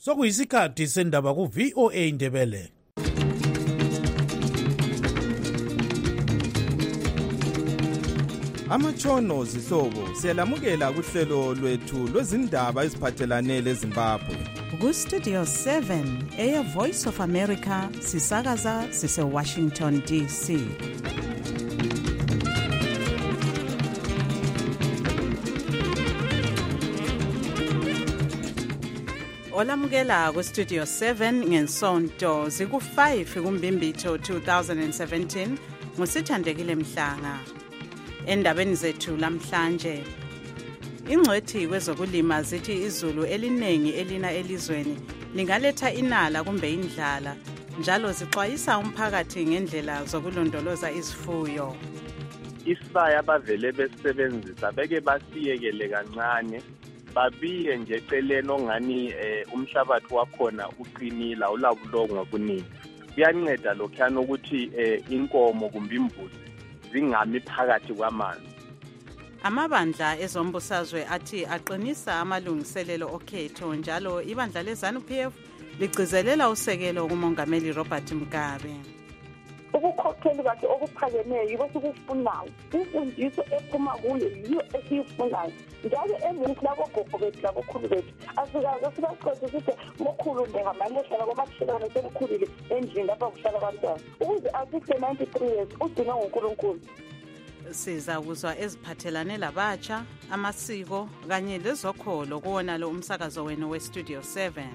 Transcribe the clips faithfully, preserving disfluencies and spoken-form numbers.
Sokuyisikhathi sendaba ku V O A Indebele. Amatshono zihlobo siyalamukela kuhlelo lwethu lwezindaba eziphathelane leZimbabwe. Ku Studio seven eya Voice of America sisakaza sise Washington D C. Olamukela ku Studio seven ngensonto ziku five kuMbimbitho two thousand seventeen ngusithandekile Mhlanga. Endabeni zethu lamhlanje, ingcwethi kwezokulima zithi izulu elinengi elina elizweni lingaletha inala kumbe indlala, njalo zixwayisa umphakathi ngendlela zokulondoloza izifuyo. Isibaya abavele besebenzisa beke basiyekele kancane, babiye nje eceleni ongani umhlabathi wakhona uqinile awulabulongo obuningi. Kuyanceda lokhana ukuthi inkomo kumbe imbuzi zingami phakathi kwamanzi. Amabandla ezombusazwe athi aqinisa amalungiselelo okhetho, njalo ibandla leZANU-P F ligcizelela usekelo kumongameli Robert Mugabe. Ukukhokhela kahle okuphakemeyo yibo sikufunayo, imfundiso ephuma kuyo yiyo esiyifunayo, njalo emini labo gogo bethu labo khulu bethu asikaze sibaxoxe sithi mokhulu njengamalehla kwamakhelwane semkhulile endlini lapha kuhlala abantwana ukuze asise ninety-three years udinga ngoNkulunkulu. Siza kuzwa eziphathelane labatsha, amasiko kanye lezokholo kuwona lo umsakazo wenu we Studio seven.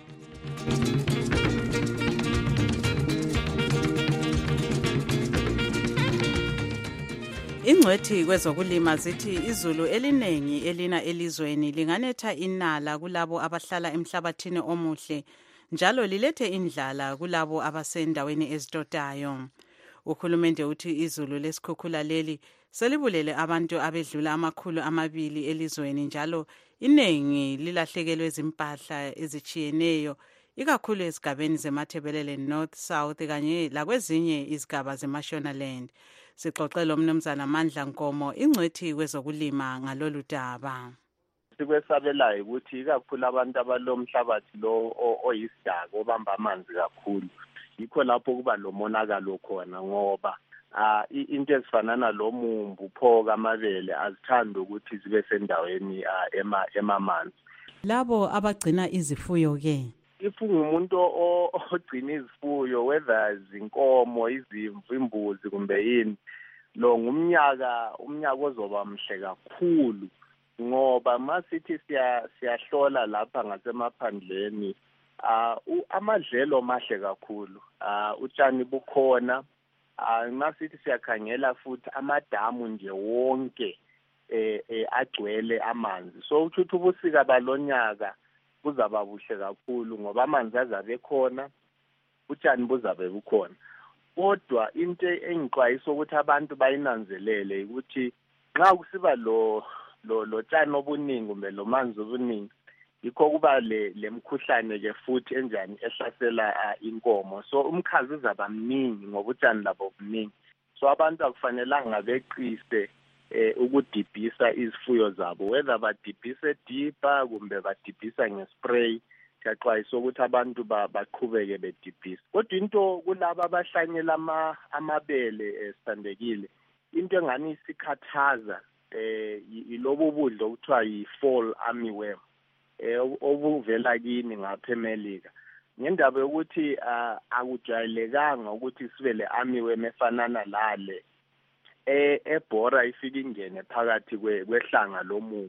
Ingcwethi kwezokulima zithi izulu elinengi elina elizweni linganetha inala kulabo abahlala emhlabathini omuhle, njalo lilethe indlala kulabo abasendaweni ezitotayo. Uhulumende uthi izulu lesikhukhula leli selibulele abantu abedlula amakhulu amabili elizweni, njalo inengi lilahlekelwe izimpahla ezichiyeneyo, ikakhulu ezigabeni zeMathebelele North, South kanye lakwezinye izigaba zeMashonaland. Sixoxela umnumzana Mandla Nkomo, ingcwethi kwezokulima ngalolu daba. Sikwesabelayo ukuthi ikakhulu abantu abalomhlabathi lo oyisidaka obamba amanzi kakhulu, yikho lapho kuba lo monakalo khona, ngoba ah into ezifanana lomumbu, phoka, amabele azithanda ukuthi zibe sendaweni ema emamanzi. Labo abagcina izifuyo ke, ifunga umuntu ogcina izifuyo, whether izinkomo, izimvu, imbuzi kumbe yini, lo ngumnyaka umnyaka ozoba mhle kakhulu, ngoba masithi siya siyahlola lapha ngasemaphandleni ah amadlelo mahle kakhulu, ah utshani bukhona, ah masithi siyakhangela futhi amadamu nje wonke eh agcwele amanzi. So uthi ubusika balonyaka buzaba buhle kakhulu ngoba amanzi azabe khona, utshani buzabe bukhona. Kodwa into engixwayisa ukuthi abantu bayinanzelele ukuthi nxa kusiba lo lo lo tshani obuningi kumbe lo manzi obuningi, yikho kuba le lemkhuhlane ke futhi enjani ehlasela inkomo. So umkhazi uzaba mningi ngoba utshani labo buningi. So abantu akufanelanga beqise eh ukudibhisa izifuyo zabo, whether badibhise deeper kumbe badibhisa ngespray. Siyaxwayisa ukuthi abantu baqhubeke bedibhisa. Kodwa into kulabo abahlanyela ama amabele esithandekile, into engani isikhathaza eh ilobo budlo okuthiwa yi-fall armyworm eh obuvela kini ngapha eMelika. Ngendaba yokuthi akujwayelekanga ukuthi sibe le armyworm efanana lale eh ebhora ifika ingene phakathi kwehlanga lomumbu.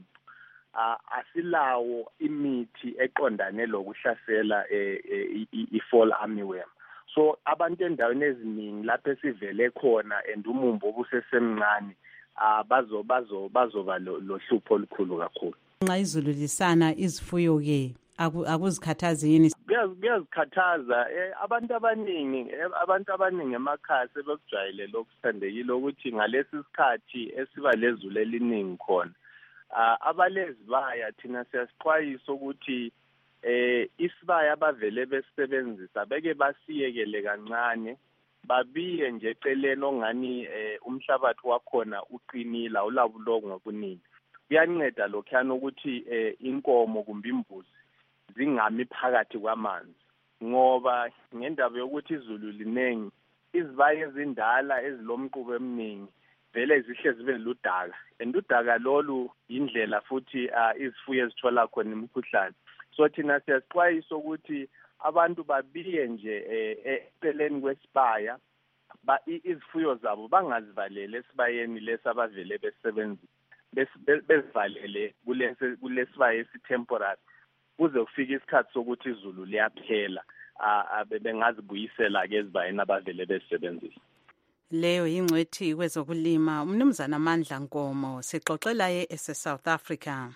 Asilawo imithi eqondane lokuhlasela i-fall armyworm. So abantu endaweni eziningi lapho esivele khona and umumbu obusesemncane bazo bazo bazoba lohlupho olukhulu kakhulu. Nxa izulu lisana izifuyo ke akuzikhathazi yini? Kuyazikhathaza abantu abaningi abantu abaningi emakhaya sebekujwayele lokusithandekile ukuthi ngalesi sikhathi esiba lezulu eliningi khona abalezi baya thina siyasixwayisa ukuthi eh isibaya abavele besebenzisa beke basiyekele kancane, babiye nje eceleni ongani umhlabathi wakhona uqinile awulabulongo obuningi. Kuyanceda lokhana ukuthi inkomo kumbe imbuzi zingami phakathi kwamanzi ngoba ngendaba yokuthi izulu linengi izibaye ezindala ezilomqubo eminingi vele zihle zibe ludaka and udaka lolu indlela futhi izifuyo ezithola khona imikhuhlane. So thina siyasixwayisa ukuthi abantu babiye nje eceleni kwesibaya ba izifuyo zabo bangazivalele esibayeni lesabavele besebenzisa besivalele kulesi kulesibaya esitemporary kuze kufike isikhathi sokuthi izulu liyaphela bengazibuyisela ke ezibayeni abavele besebenzisa. Leyo ingcwethi kwezokulima umnumzana Amandla Nkomo sixoxela ye ese South Africa.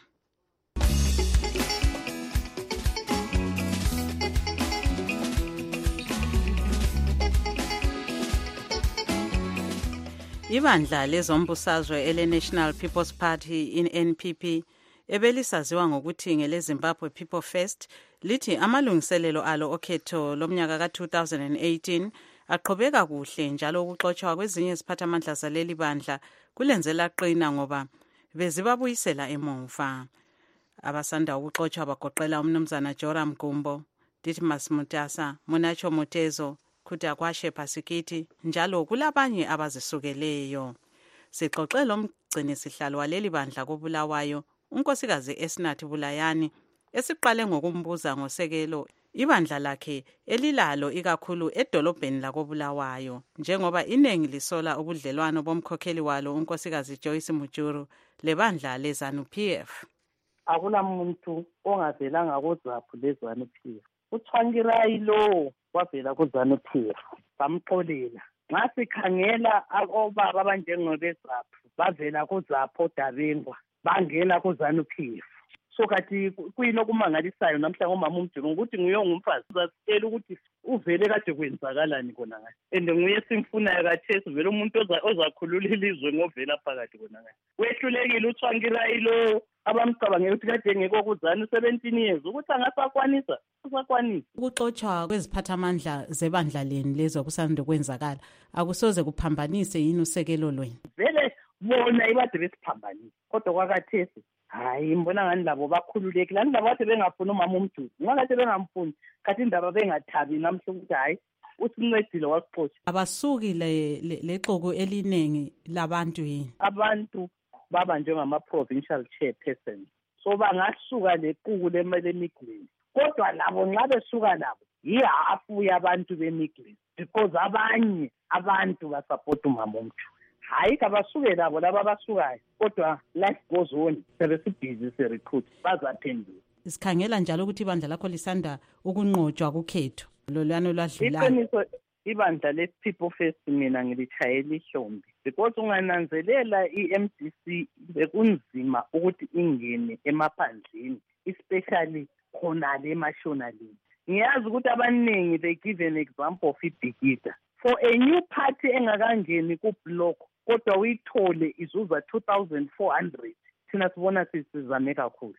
Ibandla lezombusazwe ele National People's Party in N P P ebelisaziwa ngokuthi ngele Zimbabwe People First lithi amalungiselelo alo okhetho lomnyaka ka two thousand eighteen aqhubeka kuhle njalo ukuxoxwa kwezinye iziphathamandla zaleli bandla kulenzela qina ngoba bezibabuyisela emuva. Abasanda ukuxoxwa bagoqela umnumzana Joram Gumbo, Ditmas Mutasa, Munacho Mutezo, Kutakwashe Pasikiti njalo kulabanye abazisukeleyo. Sixoxela umgcini sihlalo waleli bandla koBulawayo unkosikazi Esnathi Bulayani esiqale ngokumbuza ngosekelo ibandla lakhe elilalo ikakhulu edolobheni lakoBulawayo njengoba iningi lisola ubudlelwano bomkhokheli walo unkosikazi Joyce Mujuru lebandla leZANU P F. Akunamuntu ongavelanga koZaphu leZANU P F. Uthwangirai lo wavela kuZANU P F bamxolela. Nxa sikhangela obaba abanjengobeZaphu bavela kuZaphu oDabengwa bangena kuZANU P F. So kathi kuyini okumangalisayo namhla ngomama uMjulu ukuthi nguye ngumfazi uzasitshela ukuthi uvele kade kwenzakalani kona ngathi and nguye simfunayo kathesi vele umuntu ozakhulula ilizwe ngovela phakathi kona ngathi wehlulekile uthwangirai lo abamcabangela ukuthi kade ngeke kuZANU seventeen years ukuthi angasakwanisa usakwanisa ukuxoxwa kweziphathamandla zebandla leni lezo kusanda kwenzakala akusoze kuphambanise yini usekelo lweni vele bona ibade besiphambanisa kodwa kwakathesi hayi mbona ngani labo bakhululekile ngani labo bathi bengafuni umama uMjulu ngoba kathi bengamfuni kathi indaba bengathabi namhla ukuthi hayi usincedile wasixoxa abasuki le lexoko elinengi labantu yini abantu baba njengama provincial chairperson so bangasuka lequku lemigwini kodwa labo nxa besuka labo yihafu yabantu bemigwini because abanye abantu basupport umama uMjulu hayi kabasuke labo laba basukayo kodwa life goes on sebesibhizi se recruit bazaphendula. Sikhangela njalo ukuthi ibandla lakho lisanda ukunqotshwa kukhetho lolwano lwadlulayo. Iqiniso ibandla le People First mina ngilitshayela ihlombe because ungananzelela i-M D C bekunzima ukuthi ingene emaphandleni especially khona le emashonalini. Ngiyazi ukuthi abaningi they give an example of iBhikida for a new party engakangeni ku block kodwa uyithole izuza two thousand four hundred thina sibona sizame kakhulu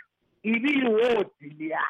ibiwodi liya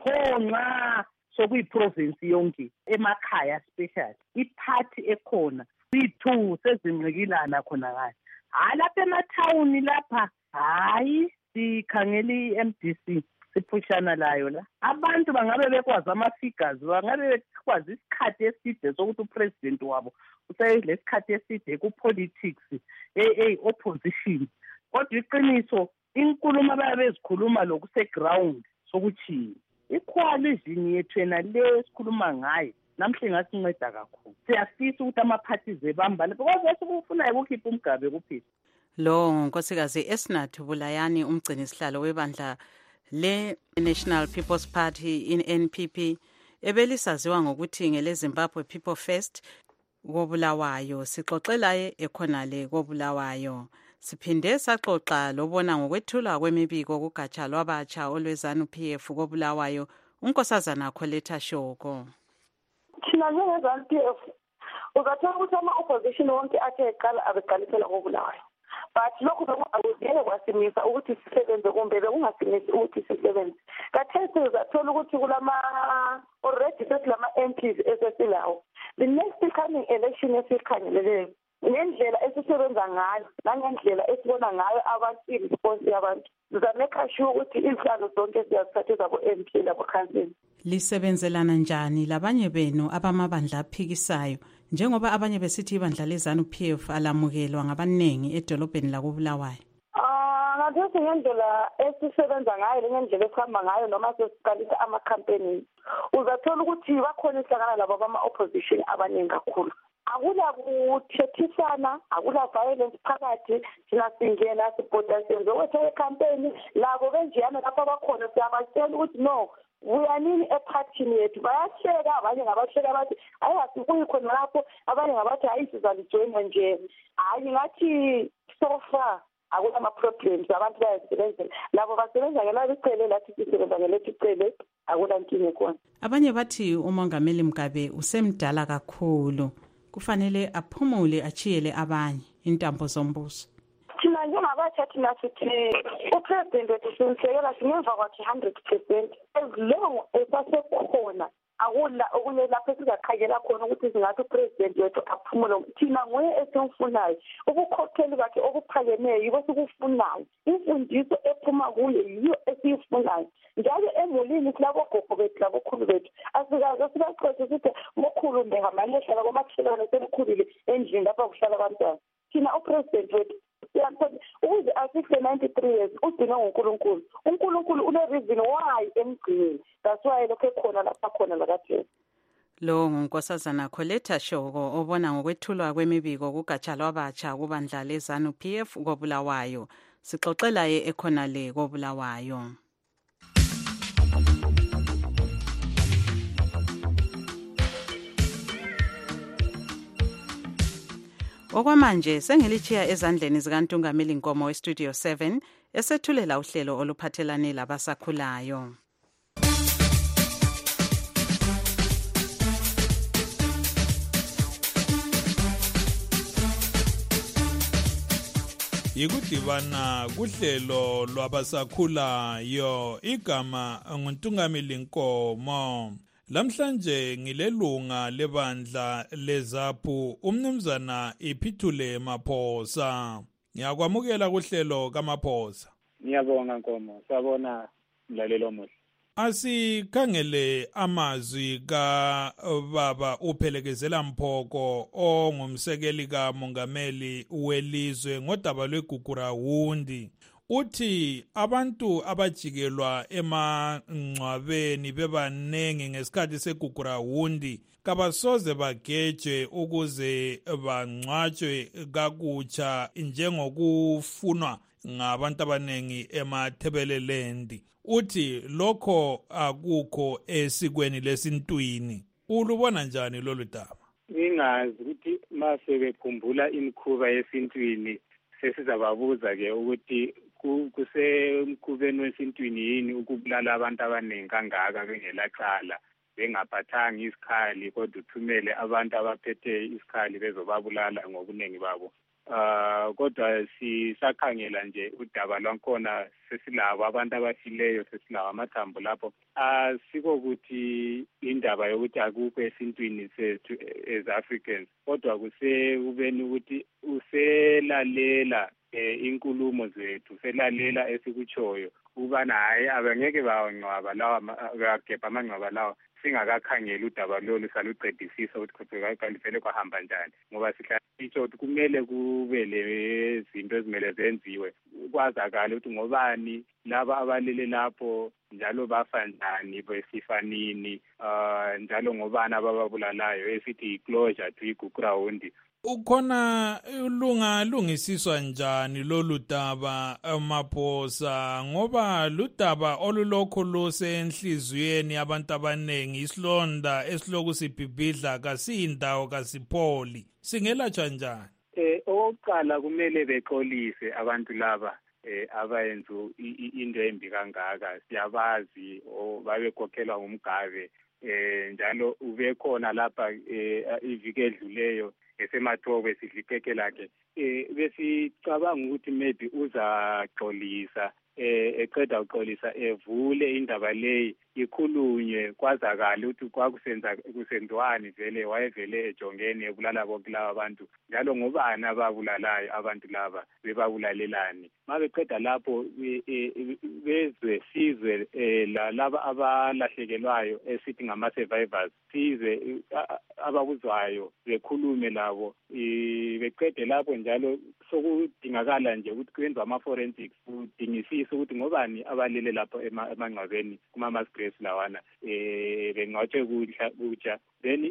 phonqa sokuyiprovince yonke emakhaya special iparty ekhona sithu sezinqikilana khona ngathi halapha emathawuni lapha hayi sikhangela i-M D C siphushana layo la abantu bangabe bekwazi ama-figures bangabe bekwazi isikhathi eside sokuthi upresident wabo useyilesikhathi eside ku-politics e-opposition kodwa iqiniso inkulumo abayabe bezikhuluma lokuseground sokutshiya icoalition yethu yena le sikhuluma ngayo namhle ngasinceda kakhulu siyafisa ukuthi ama-parties ebambane because esikufunayo kukhipha umgabe kuphela lo nkosikazi Esnathi Bulayani umgcini sihlalo webandla le National People's Party in N P P ebelisaziwa ngokuthi ngele Zimbabwe People First koBulawayo sixoxelaye ekhonale koBulawayo siphinde saxoxa lobona ngokwethula kwemibiko kugatsha lwabatsha olweZANU P F koBulawayo unkosazana Coletta Shoko. Thina njengeZANU P F uzathola ukuthi ama-opposition wonke athe eqala abeqalisela koBulawayo but lokhu akuzeke kwasimisa ukuthi sisebenze kumbe bekungasimisi ukuthi sisebenze kathesi uzathola ukuthi kulama already sesilama M Ps esesilawo the next coming election esikhangeleleyo ngendlela esisebenza ngayo nangendlela esibona ngayo abantu iresponse yabantu sizameka sure ukuthi inhlalo zonke siyazithathe zabo M P labo council. Lisebenzelana njani labanye benu abamabandla aphikisayo njengoba abanye besithi ibandla leZANU P F alamukelwa ngabanengi edolobheni lakoBulawayo? Ah, ngathi ngendlela esisebenza ngayo ngendlela esihamba ngayo noma sesiqalisa ama-campaign uzathola ukuthi bakhona ihlangana labo bama-opposition abaningi kakhulu. Akula kuthethisana, akula violence phakathi, thina singena sibhoda senze wethe campaign labo benjiyana lapha bakhona siyabatshela ukuthi no uyanini ephathini yethu bayahleka abanye ngabahleka bathi hayi asikuyi khona lapho abanye ngabathi hayi sizalijoyina nje hayi ngathi so far akula ma-problems abantu bayasebenzela labo basebenza ngelabo icele lathi sisebenza ngelethu icele akula nkinga khona. Abanye bathi uMongameli Mugabe usemdala kakhulu kufanele aphumule achiyele abanye intambo zombuso. Thina njengabatsha thina sithi upresident wethu simsekela singemva kwakhe one hundred percent as long esasekhona akula okunye lapho sizakhangela khona ukuthi singathi upresident wethu aphumule. Thina nguye esimfunayo ubukhokheli bakhe okuphakemeyo yibo sikufunayo imfundiso ephuma kuye yiyo esiyifunayo njalo emulini silabogogo bethu labokhulu bethu asikaze sibaqothe sithi mokhulu ndengamalehla kwamakhelwane semkhulile endlini lapha kuhlala abantwana. Thina upresident wethu ukuze asihle ninety-three years udinga nguNkulunkulu. uNkulunkulu une-reason why emgcinile, that's why lokho ekhona lapha khona lakaJesu. Lo ngunkosazana Coletta Shoko obona ngokwethulwa kwemibiko kugatsha lwabatsha kubandla leZANU P F koBulawayo. Sixoxela ye ekhona le koBulawayo. Okwamanje sengilichiya ezandleni zikaNtungameli Nkomo weStudio seven esethulela uhlelo oluphathelane labasakhulayo. Yikudibana kuhlelo lwabasakhulayo igama nguNtungameli Nkomo. Lamhlanje ngilelunga lebandla leZAPU umnumzana Iphithule Maphosa. Ngiyakwamukela kuhlelo kaMaphosa. Ngiyabonga Nkomo, sabona mlalelo omuhle. Asikhangele amazwi ka baba uPhelekezela Mphoko ongumsekeli kaMongameli welizwe ngodaba lweGugurawundi. Uthi abantu abajikelwa emangcwabeni bebanengi ngesikhathi segugurawundi kabasoze bageje ukuze bangcwatshwe kakutsha njengokufunwa ngabantu abanengi emathebelelendi. Uthi lokho akukho esikweni lesintwini. Ulubona njani lolu daba? Ngingazi ukuthi mase bekhumbula imikhuba yesintwini sesizababuza ke ukuthi kusemkhubeni wesintwini yini ukubulala abantu abaningi kangaka bengelacala bengaphathanga isikhali kodwa uthumele abantu abaphethe isikhali bezobabulala ngobuningi babo. Uh, kodwa sisakhangela nje udaba lwakhona sesilabo abantu abafileyo sesilawo amathambo lapho asiko ukuthi indaba yokuthi akukho esintwini sethu as Africans kodwa kusekubeni ukuthi uselalela eh, inkulumo zethu selalela esikuchoyo ubana hayi abangeke bawangcwaba lawa bagebha amangcwaba lawa singakakhangela udaba lolu saluqedisisa ukuthi khona kalifele kwahamba njani ngoba sihlala itsho ukuthi kumele kube le zinto ezimele zenziwe kwazakala ukuthi ngobani laba abalele lapho njalo bafa njani besifanini uh, njalo ngobani abababulalayo esithi closure to igugurawundi. Ukhona ulunga lungisiswa njani lolu daba Maphosa ngoba ludaba olulokho lusenhliziyweni abantu abanengi isilonda esiloku sibhibhidla kasiyindawo kasipholi singelatshwa njani? Eh oqala kumele bexolise abantu laba eh abayenza into embi kangaka siyabazi babekhokhelwa ngumgave eh njalo ubekhona lapha iviki edluleyo esemathobe sidlipheke lakhe eh besicabanga ukuthi maybe uzaxolisa eqeda uxolisa evule indaba leyi ikhulunywe kwazakala ukuthi kwakusenza kusenziwani vele wayevele ejongene ebulala bonke laba abantu njalo ngobani ababulalayo abantu laba bebabulalelani mabeqeda lapho bezwe sizwe laba abalahlekelwayo esithi ngama survivors sizwe abakuzwayo bekhulume labo beqede lapho njalo sokudingakala nje ukuthi kwenziwe ama forensics kudingisisa ukuthi ngobani abalele lapho emangcwabeni kuma mass graves lawana eh bengcwatshwe kutsha then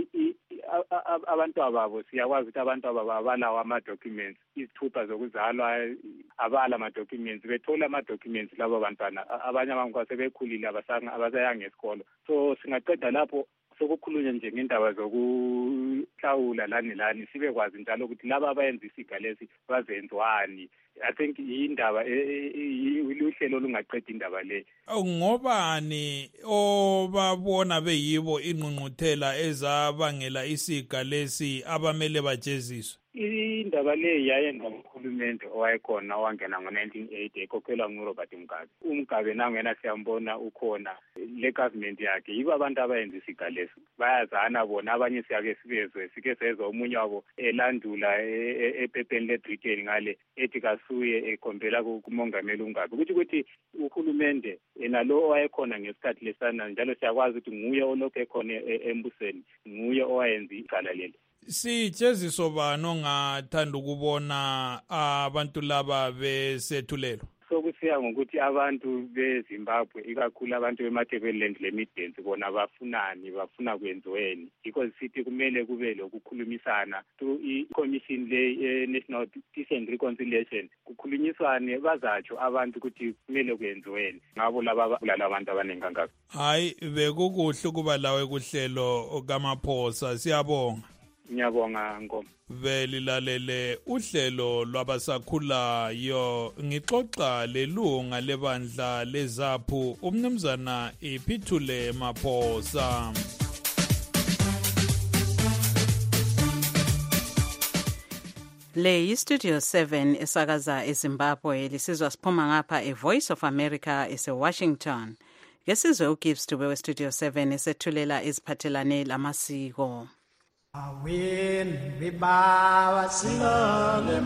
abantu ababo siyakwazi ukuthi abantu ababo abalawo ama documents izithupha zokuzalwa abala ama documents bethola ama documents labo bantwana abanye abantu sebekhulile abasanga abasayanga esikolo so singaqeda lapho sokukhulunywa nje ngendaba zokuhlawula lani lani sibe kwazi njalo ukuthi laba abayenza isiga lesi bazenziwani I think indaba iluhlelo lungaqeda indaba le ngobani obabona beyibo inqunquthela ezabangela isiga lesi abamele bajeziswe indaba le yayenza umkhulumende owayekhona owangena ngo nineteen eighty ekhokhelwa nguRobert Mugabe uMugabe nangena siyambona ukhona le government yakhe yibo abantu abayenza isiga lesi bayazana bona abanye siyake sibezwe sike sezwe umunye wabo elandula ephepheni leBritain ngale ethi kasuye ekhombela kumongameli uMugabe ukuthi ukuthi uhulumende enalo owayekhona ngesikhathi lesana njalo siyakwazi ukuthi nguye olokho ekhona embusweni nguye owayenza icala leli sijeziso bani ongathanda ukubona abantu laba besethulelo sokusiya ngokuthi abantu beZimbabwe ikakhulu abantu bemaTebeleland leMidlands bona bafunani bafuna kwenziweni because sithi kumele kube lokukhulumisana to i-commission le National Peace and Reconciliation kukhulunyiswane bazatsho abantu ukuthi kumele kwenziweni ngabo laba bulala abantu abaningi kangaka hayi bekukuhle kuba lawe kuhlelo kamaphosa siyabonga Ngiyabonga Ngoma. Velilalele uhlelo lwabasakhulayo ngixoxa lelunga lebandla leZAPHU umnumzana iPhithule Maphosa. Le iStudio seven esakaza eZimbabwe lisizwa siphuma ngapha eVoice of America eseWashington. Ngesizwe uGibbs Dube weStudio seven esethulela iziphathelane lamasiko. Maweni bebaba silale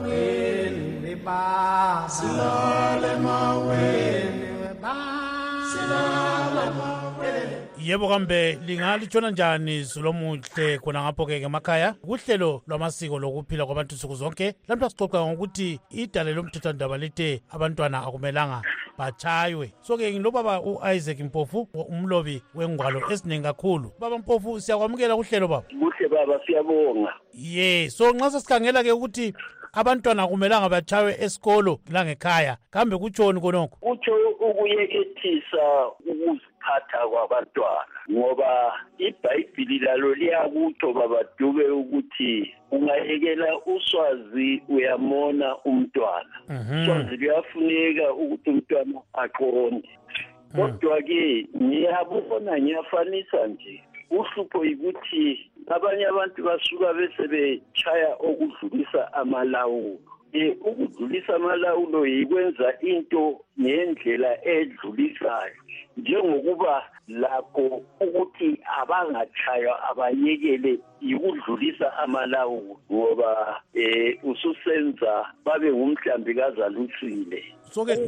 maweni bebaba silale maweni bebaba silale maweni. Yebo kambe lingalijona njani Zulomuhle khona ngapho ke emakhaya kuhlelo lwamasiko lokuphila kwabantu nsuku zonke lapho sixoxa ngokuthi idale lomthethwandaba lithe abantwana akumelanga bachaywe so ke ngilobaba uIsaac Mpofu umlobi wengwalo esiningi kakhulu baba Mpofu siyakwamukela kuhlelo baba kuhle baba siyabonga ye so nxa sesikhangela ke ukuthi abantwana akumelanga bachaywe esikolo la ngekhaya kambe kutshoni konokho kutsho ukuyekethisa ukuziphatha kwabantwana ngoba iBhayibhili lalo liyakutho baba Dube ukuthi ungayekela uswazi uyamona umntwana uswazi luyafuneka ukuthi umntwana aqonde kodwa ke ngiyabona ngiyafanisa nje uhlupho yikuthi abanye abantu basuka bese bechaya okudlulisa amalawulo eh ukudlulisa amalawulo yikwenza into ngendlela edlulisayo njengokuba lakho ukuthi abangachaywa abayekele ikudlulisa amalawulo ngoba eh ususenza babe ngumhlambi kazalutsile so ke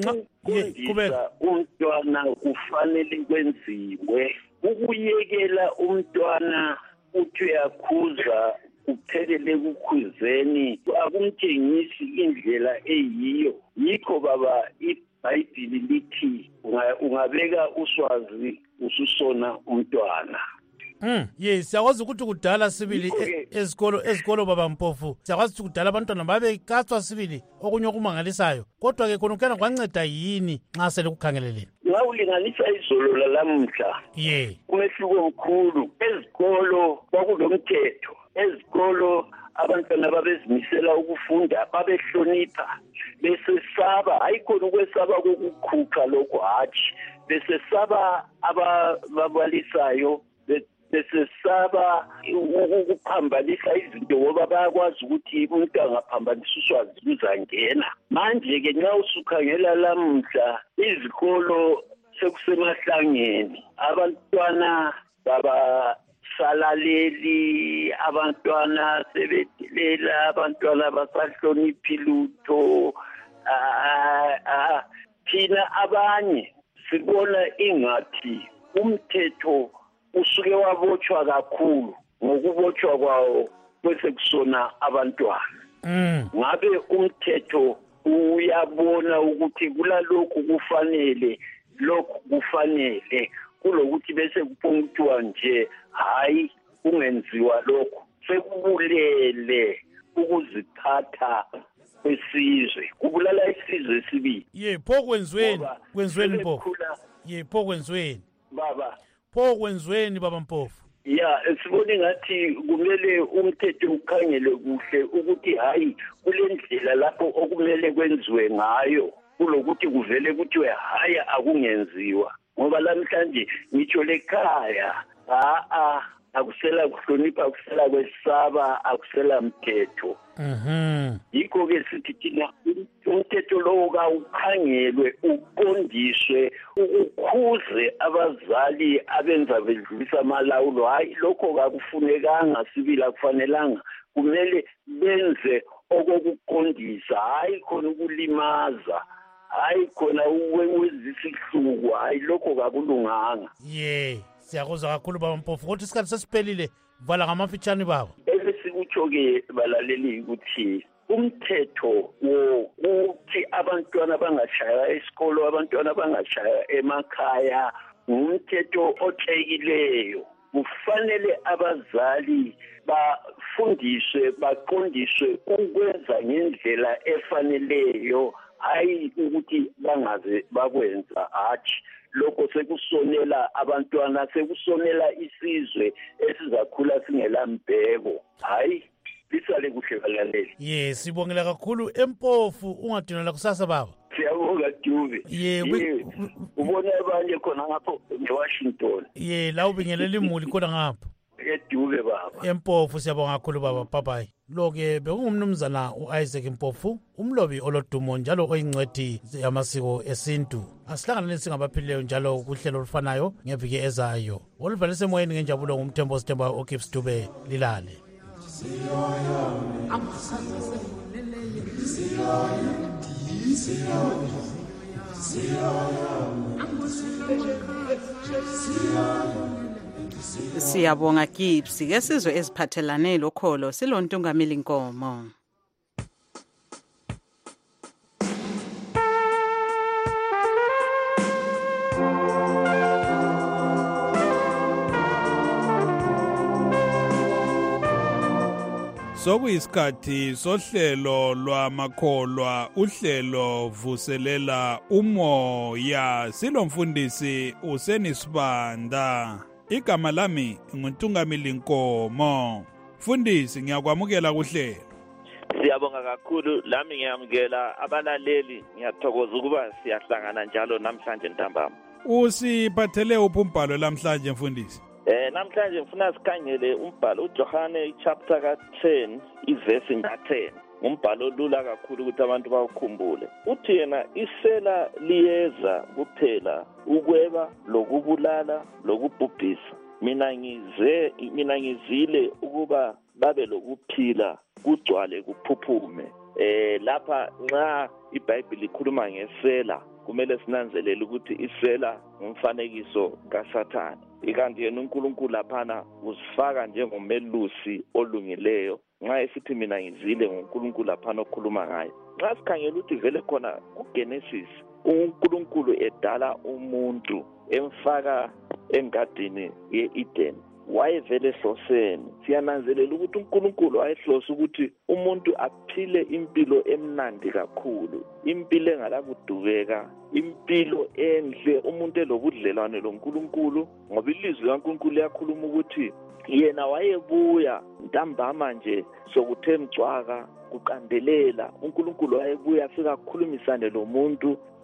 kubeka umntwana kufanele kwenziwe ukuyekela umntwana uthi uyakhuza uphelele kukhuzeni akumtshengisi indlela eyiyo yikho baba iBhayibhili lithi ungabeka uswazi ususona umntwana Mm yes siyakwazi ukuthi kudala sibili ezikolo ezikolo baba Mpofu siyakwazi ukuthi kudala abantwana babe katswa sibili okunye okumangalisayo kodwa ke khona ukana kwanceda yini nxa sele kukhangeleleni ngawulinganisa izolo lalamhla ye umehluko omkhulu ezikolo kwakulomthetho ezikolo abantwana babezimisela ukufunda babehlonipha besesaba ayikhona ukwesaba kokukhupha lokho hatshi besesaba ababalisayo besesaba ukuphambanisa izinto ngoba bayakwazi ukuthi umuntu angaphambanisa uswazi luzangena. Manje-ke nxa usukhangela lamhla izikolo sekusemahlangeni, abantwana baba salaleli, abantwana sebedelela, abantwana basahloniphi lutho. Thina abanye sibona ingathi umthetho usuke wabotshwa kakhulu ngokubotshwa kwawo bese kusona abantwana. Mm. Ngabe umthetho uyabona ukuthi kulalokhu kufanele, lokhu kufanele, kulokuthi bese kuphunguthiwa nje hayi kungenziwa lokho. Sekubulele ukuziphatha kwesizwe, kubulala isizwe esibili. Ye pho kwenziweni, kwenziweni Mpofu. Ye pho kwenziweni baba, pho kwenziweni baba Mpofu. Ya sibone ngathi kumele umthetho ukhangele kuhle ukuthi hayi kule ndlela lapho okumele kwenziwe ngayo kulokuthi kuvele kuthiwe hayi akungenziwa. Ngoba namhlanje ngitsho lekhaya a a akusela kuhlonipha, akusela kwesaba, akusela mthetho. Mhm. Yikho ke sithi thina umthetho lowo kawukhangelwe, uqondiswe, ukhuze abazali abenza bedlulisa amalawulo. Hayi lokho kakufunekanga, sibili akufanelanga, kumele benze okokuqondisa, hayi khona ukulimaza, hayi khona ukwenzisa ihluku, hayi lokho kakulunganga. Ye siyakuzwa kakhulu baba Mpofu. Kodwa isikhathi sesiphelile, vala ngamafitshane baba. Esikutsho-ke balaleli ukuthi umthetho wokuthi abantwana bangashaya esikolo, abantwana bangashaya emakhaya, ngumthetho otshekileyo. Kufanele abazali bafundiswe, baqondiswe ukwenza ngendlela efaneleyo, hayi ukuthi bangaze bakwenza hatshi. Lokho sekusonela abantwana, sekusonela isizwe esizakhula singelambheko. Hayi lisale kuhle balaleli. Ye sibongela kakhulu eMpofu. Ungadinela kusasa baba. Siyabonga Dube. Ye ubona abanye khona ngapho eWashington. Ye la ubingelela imuli khona ngapho eDube baba. eMpofu siyabonga kakhulu baba. Bye bye. Lo-ke bekungumnumzana u-Isaac Mpofu, umlobi olodumo njalo oyincwadi yamasiko esintu. Asihlanganeni singabaphilileyo njalo kuhlelo olufanayo ngeviki ezayo. Oluvalise emoyeni ngenjabulo ngumthembo Sithemba oKips Dube. Lilale. Siyabonga Gibbs ke sizwe eziphathelane lokholo silontungameli Nkomo. Sokuyisikhathi sohlelo lwamakholwa, uhlelo vuselela umoya. Silomfundisi uSenisibanda. Igama lami nguNtungameli Nkomo. Mfundisi, ngiyakwamukela kuhlelo. Siyabonga kakhulu, lami ngiyamukela abalaleli. Ngiyathokoza ukuba siyahlangana njalo namhlanje ntambama. Usiphathele uphi umbhalo namhlanje mfundisi? Eh namhlanje ngifuna sikhangele umbhalo uJohane chapter ka ten iverse ka ten. Umbhalo lula kakhulu ukuthi abantu bawukhumbule. Uthi yena isela liyeza kuphela ukweba lokubulala lokubhubhisa. Mina ngize mina ngizile ukuba babe lokuphila kugcwale kuphuphume. Eh lapha nxa iBhayibheli ikhuluma ngesela kumele sinanzelele ukuthi isela ngumfanekiso kaSathane. Ikanti yena uNkulunkulu laphana usifaka njengomelusi olungileyo. Nxa esithi mina ngizile nguNkulunkulu laphana okhuluma ngayo. Nxa sikhangela ukuthi vele khona kuGenesis uNkulunkulu edala umuntu emfaka engadini yeEden, wayevele ehloseni. Siyananzelela ukuthi uNkulunkulu wayehlosa ukuthi umuntu aphile impilo emnandi kakhulu, impilo engalakudubeka, impilo enhle, umuntu elobudlelwane loNkulunkulu. Ngoba ilizwi kaNkulunkulu liyakhuluma ukuthi yena wayebuya ntambama nje sokuthe mcwaka kuqandelela. uNkulunkulu wayebuya afika ukukhulumisane lo muntu,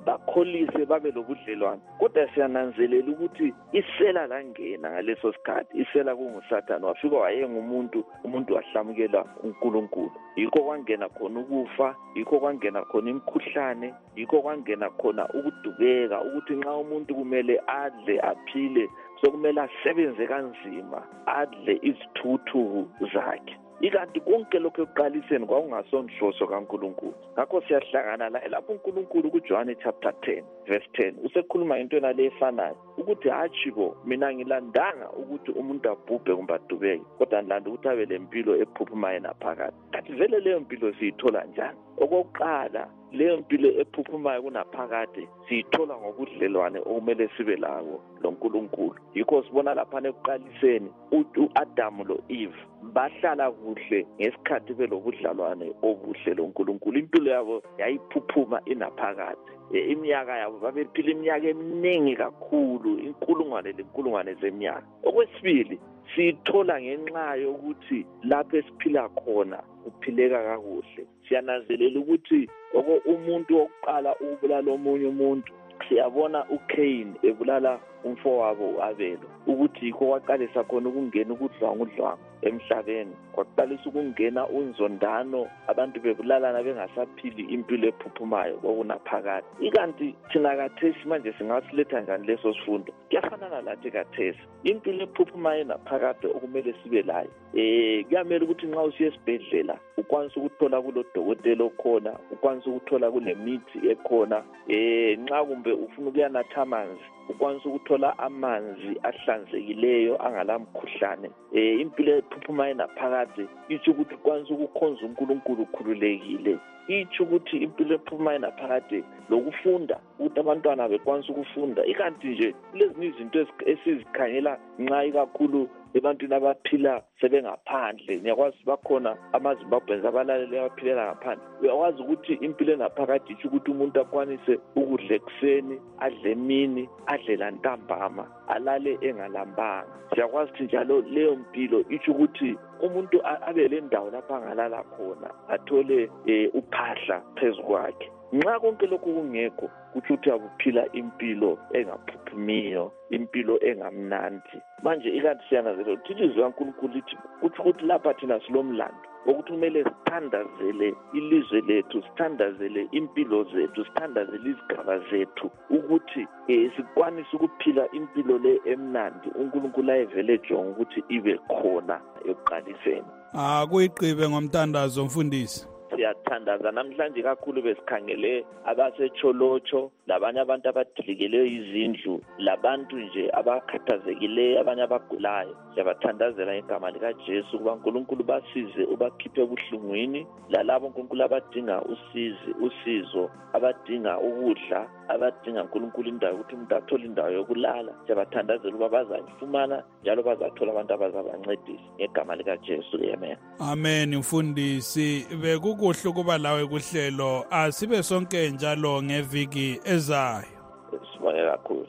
bakholise babe lobudlelwane. Kodwa siyananzelela ukuthi isela langena ngaleso sikhathi, isela kunguSathane, wafika wayengumuntu, umuntu wahlamukela uNkulunkulu. Yikho kwangena khona ukufa, yikho kwangena khona imikhuhlane, yikho kwangena khona ukudubeka, ukuthi nxa umuntu kumele adle aphile sokumele asebenze kanzima adle izithuthu zakhe. Ikanti konke lokho ekuqaliseni kwakungasonhloso kaNkulunkulu. Ngakho siyahlangana la lapho uNkulunkulu kuJohane chapter ten verse ten usekhuluma into enale efanayo ukuthi hatshi bo mina ngilandanga ukuthi umuntu abhubhe kumbe adubeke, kodwa ngilanda ukuthi abe lempilo ephuphumayo naphakade. Kanti vele leyo mpilo siyithola njani? Okokuqala, leyo mpilo ephuphumayo kunaphakade siyithola ngobudlelwane okumele sibe lawo loNkulunkulu. Yikho sibona lapha ekuqaliseni uAdam lo Eve bahlala kuhle ngesikhathi belobudlelwane obuhle loNkulunkulu. Impilo yabo yayiphuphuma inaphakade. Iminyaka yabo babephila iminyaka eminingi kakhulu, inkulungwane lenkulungwane zeminyaka. Okwesibili, sithola ngenxa yokuthi lapho esiphila khona kuphileka kakuhle. Siyananzelela ukuthi oko umuntu wokuqala ubulala omunye umuntu, siyabona uCain ebulala umfowabo uAbel, ukuthi yikho kwaqalisa khona ukungena ukudlwangudlwangu emhlabeni, kwaqalisa ukungena unzondano, abantu bebulalana bengasaphili impilo ephuphumayo okunaphakade. Ikanti thina kathesi manje singasiletha njani leso sifundo? Kuyafanana lathi kathesi, impilo ephuphumayo naphakade okumele sibe layo. Eh kuyamela ukuthi nxa usiya esibhedlela ukwanise ukuthola kulo dokotela okhona, ukwanise ukuthola kule mithi ekhona. Eh nxa kumbe ufuna ukuyanatha amanzi ukwanise ukuthola amanzi ahlanzekileyo angalamkhuhlane. Eh impilo ephuphumayo naphakade itsho ukuthi ukwanise ukukhonza uNkulunkulu ukhululekile. Itsho ukuthi impilo ephuphumayo naphakade lokufunda, ukuthi abantwana bekwanise ukufunda. Ikanti nje lezi izinto esizikhangela nxa ikakhulu ebantwini abaphila sebengaphandle, ngiyakwazi bakhona amaZimbabweans abalalele abaphilela ngaphandle. Uyakwazi ukuthi impilo enaphakade itsho ukuthi umuntu akwanise ukudla ekuseni, adle emini, adle lantambama, alale engalambanga. Siyakwazi ukuthi njalo leyo mpilo itsho ukuthi umuntu abe le ndawo lapha angalala khona, athole uphahla phezu kwakhe. Nxa konke lokhu kungekho, kuthi ukuthi akuphila impilo engaphuphumiyo, impilo engamnandi. Manje ikanti siyanazela ukuthi ilizwi laNkulunkulu lithi kuthi ukuthi lapha thina silomlando ukuthi kumele sithandazele ilizwe lethu, sithandazele impilo zethu, sithandazele izigaba zethu, ukuthi eh sikwanise ukuphila impilo le emnandi uNkulunkulu ayevele ejonga ukuthi ibe khona ekuqaliseni. Ah kuyiqibe ngomthandazo mfundisi. Siyathandaza namhlanje kakhulu besikhangele abasecholocho, labanye abantu abadilikeleyo izindlu, labantu nje abakhathazekileyo, abanye abagulayo. Siyabathandazela igama likaJesu ukuba uNkulunkulu basize ubakhiphe ebuhlungwini, lalabo uNkulunkulu abadinga usizi usizo, abadinga ukudla, abadinga uNkulunkulu indawo ukuthi umuntu athole indawo yokulala. Siyabathandazela ukuba bazayifumana njalo bazathola abantu abazabancedisa ngegama likaJesu. Amen. Amen. Mfundisi, bekukuhle ukuba lawe kuhlelo, asibe sonke njalo ngeviki ezayo. Sibonge kakhulu.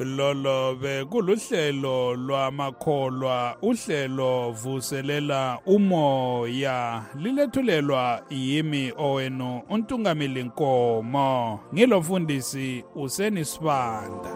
Lolo bekuluhlelo lwamakholwa, uhlelo vuselela umoya, lilethulelwa yimi owenu uNtungameli Nkomo, ngilomfundisi Useni Sibanda.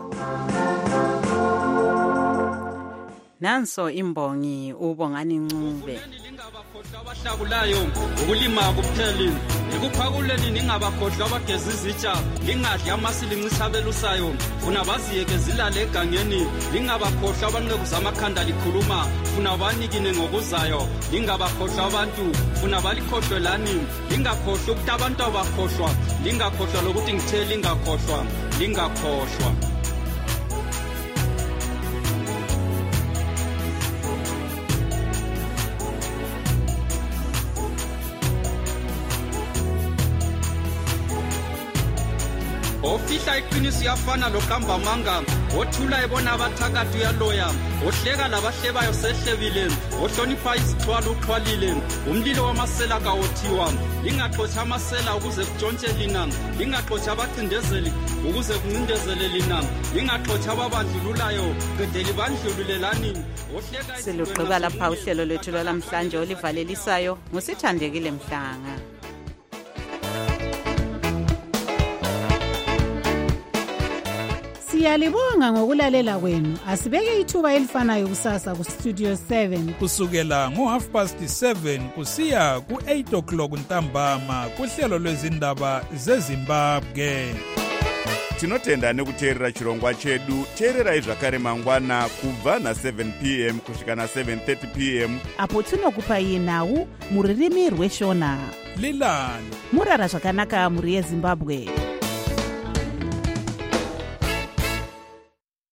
Nanso imbongi uBongani Ncube. Abahlakulayo ukulima kuphela, ikuphakuleni ningabakhohlwa abageza izitsha, lingadli amasilinci abelusayo, funa baziyeke zilale egangeni, lingabakhohlwa abanqeku zamakhanda likhuluma, funa banikine ngokuzayo, lingabakhohlwa abantu, funa balikhohlwelani, lingakhohlwa ukuthi abantu abakhohlwa, lingakhohlwa lokuthi ngithe lingakhohlwa, lingakhohlwa. Ofihla iqiniso yafana loqamba amanga, othula ebona abathakathi uyaloya, ohleka labahlebayo sehlebile, ohlonipha izixhwalo uxhwalile, umlilo wamasela kawothiwa, lingaxotsha amasela ukuze kutshontshe lina, lingaxotsha abacindezeli ukuze kuncindezele lina, lingaxotsha ababandlululayo qedeli bandlululelani. Siluqhuba lapha uhlelo lwethu lwalamhlanje olivalelisayo ngusithandekile Mhlanga. Siyalibonga ngokulalela kwenu. Asibeke ithuba elifanayo kusasa ku Studio seven kusukela ngo half past seven kusiya ku eight o'clock ntambama kuhlelo lwezindaba zeZimbabwe. Tinotenda nekuteerera chirongwa chedu. Teererai zvakare mangwana kubva na seven p m kusvika na seven thirty p m apo tinokupai nhau muririmi rweshona. Lilani murara zvakanaka muri yeZimbabwe.